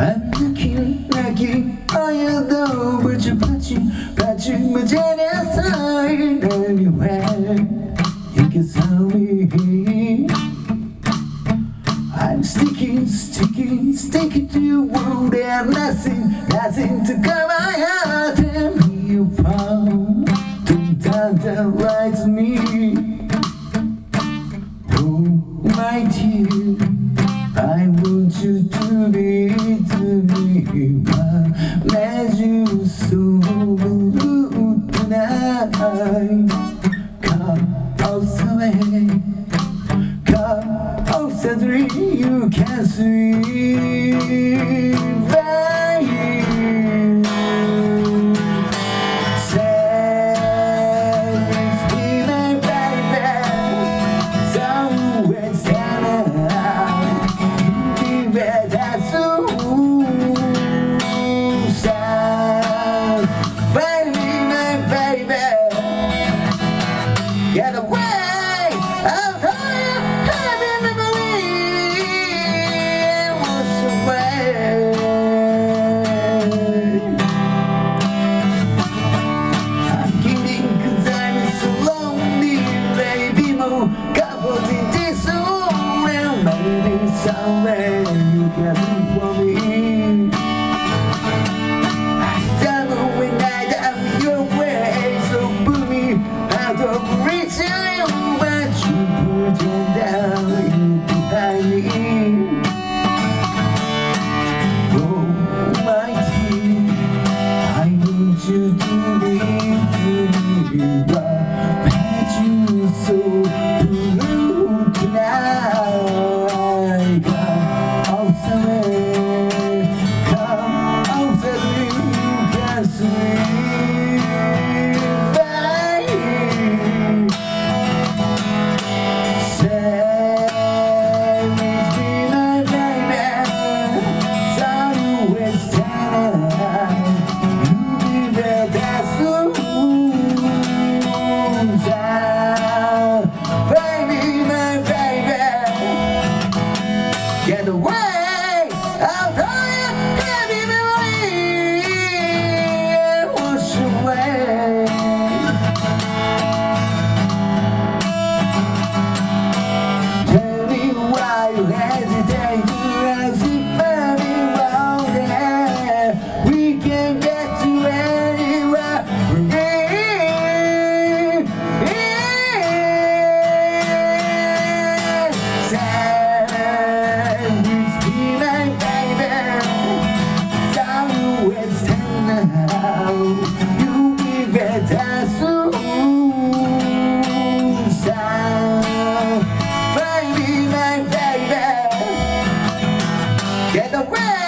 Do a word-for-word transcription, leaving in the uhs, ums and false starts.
I'm looking, looking all you know, but you're punching, punching my genocide anywhere. You can tell me I'm sticking, sticking, sticking to your wound, and nothing, nothing to cover my heart. And you found to down that right to me. Oh my dear, I want you to be to me. I made you so blue tonight. Come outside, come outside, you can see. Get away out of your heavy memory, wash away. I'm kidding, cause I'm so lonely, baby. More covered in this room, and maybe someday you can do for me. I don't know when I am your way, so put me out of reach. But you put it down, you behind me. Oh my dear, I need you to leave me. I made you so blue tonight. Come outside, come outside, you can see. Get away out of your heavy memory and wash away. Tell me why you hesitate to ask if I'm wrong there. We can get to anywhere from here. You be better soon, so baby, my baby, get away.